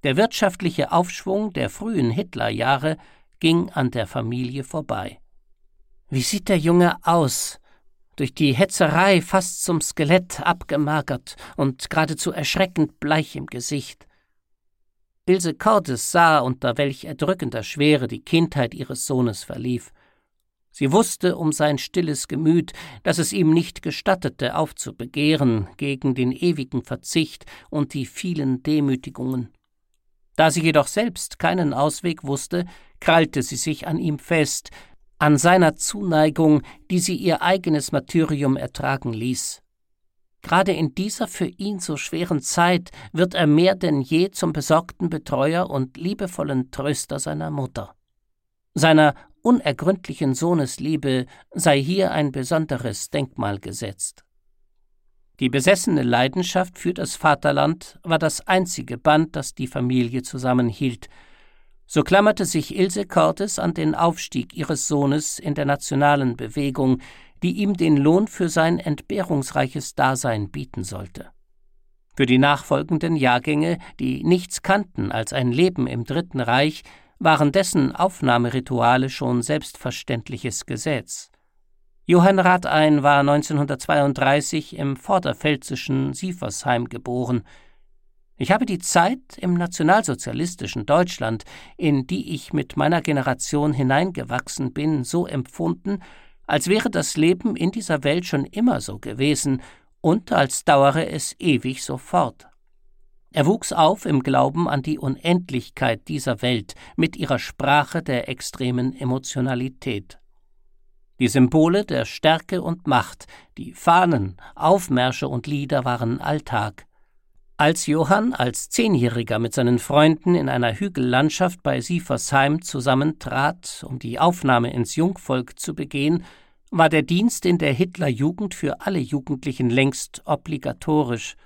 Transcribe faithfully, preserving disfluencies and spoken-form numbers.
Der wirtschaftliche Aufschwung der frühen Hitlerjahre ging an der Familie vorbei. »Wie sieht der Junge aus? Durch die Hetzerei fast zum Skelett abgemagert und geradezu erschreckend bleich im Gesicht.« Ilse Cordes sah, unter welch erdrückender Schwere die Kindheit ihres Sohnes verlief. Sie wusste um sein stilles Gemüt, das es ihm nicht gestattete, aufzubegehren gegen den ewigen Verzicht und die vielen Demütigungen. Da sie jedoch selbst keinen Ausweg wusste, krallte sie sich an ihm fest, an seiner Zuneigung, die sie ihr eigenes Martyrium ertragen ließ. Gerade in dieser für ihn so schweren Zeit wird er mehr denn je zum besorgten Betreuer und liebevollen Tröster seiner Mutter. Seiner unergründlichen Sohnesliebe sei hier ein besonderes Denkmal gesetzt. Die besessene Leidenschaft für das Vaterland war das einzige Band, das die Familie zusammenhielt. So klammerte sich Ilse Cordes an den Aufstieg ihres Sohnes in der nationalen Bewegung, die ihm den Lohn für sein entbehrungsreiches Dasein bieten sollte. Für die nachfolgenden Jahrgänge, die nichts kannten als ein Leben im Dritten Reich, waren dessen Aufnahmerituale schon selbstverständliches Gesetz. Johann Rathein war neunzehnhundertzweiunddreißig im vorderpfälzischen Sieversheim geboren. Ich habe die Zeit im nationalsozialistischen Deutschland, in die ich mit meiner Generation hineingewachsen bin, so empfunden, als wäre das Leben in dieser Welt schon immer so gewesen und als dauere es ewig so fort. Er wuchs auf im Glauben an die Unendlichkeit dieser Welt mit ihrer Sprache der extremen Emotionalität. Die Symbole der Stärke und Macht, die Fahnen, Aufmärsche und Lieder waren Alltag. Als Johann als Zehnjähriger mit seinen Freunden in einer Hügellandschaft bei Sieversheim zusammentrat, um die Aufnahme ins Jungvolk zu begehen, war der Dienst in der Hitlerjugend für alle Jugendlichen längst obligatorisch.